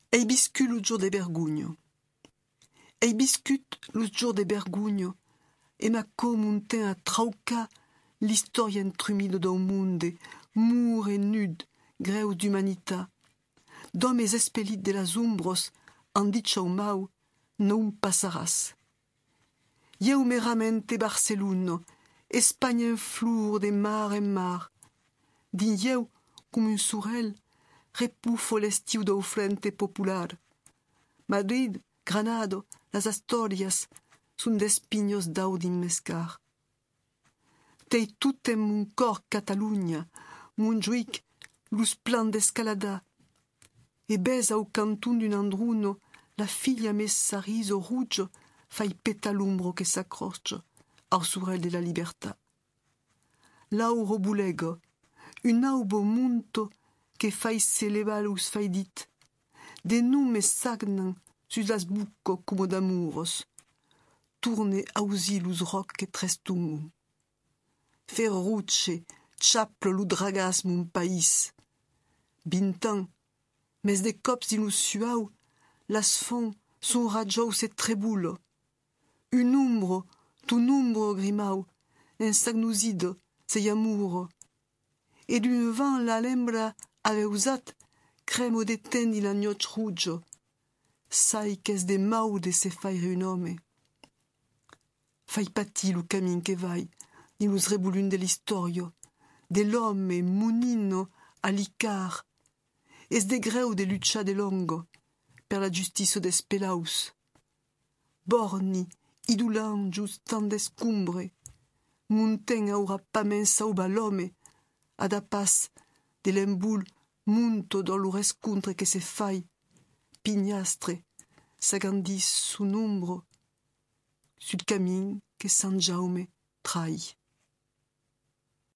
Ei biscut lo gior de Bergugno. Ei biscut lo gior de Bergugno, e ma com un ten a trauca l'istoria intrumida do munde, mur e nud, greus d'umanità. D'homes espelit de las umbros, an dit chau mau, non passaràs. Ieu meramente Barceluno, Espanya en flur de mar en mar. Din ieu, com un sorel, repufo l'estiu do frente popular. Madrid, Granado, las Asturias, sunt d'espinhos d'audin mescar. Tei tutem mon cor Catalunya, mon juic, lus plan d'escalada. E bez au cantun d'un andruno, la figlia messa riso ruggio, fai petalumbro che s'accroche, au sorel de la libertà. L'auro bulego, un aubo munto che fai celebalus fai dit, de nume sagnan sus las bucco como d'amuros, tourne ausilus roc e trestumum. Ferruce, chaplo lu dragas mon país. Bintan, mes de cops dinus suau, las fon son rajous et trebulo. Un umbro, tu umbro grimau, en sagnusido, se yamuro. Et d'un vent la lembra ave usat, cremo de tendi la nioch ruggio. Sai qu'es de mau de se faire un homme. Fai pati lu camin che vai, nilus rebulun de l'istorio, de l'homme munino alicar, es de greu de luccia de longo, per la giustizo des pelaus. Borni, idulan just tan d'escumbre, munten aura pa mensa uba l'homme, ad a pas de l'embul munto do lo rescuntre che se fai, pignastre, s'agrandis su nombro, sul camin che San Jaume trai.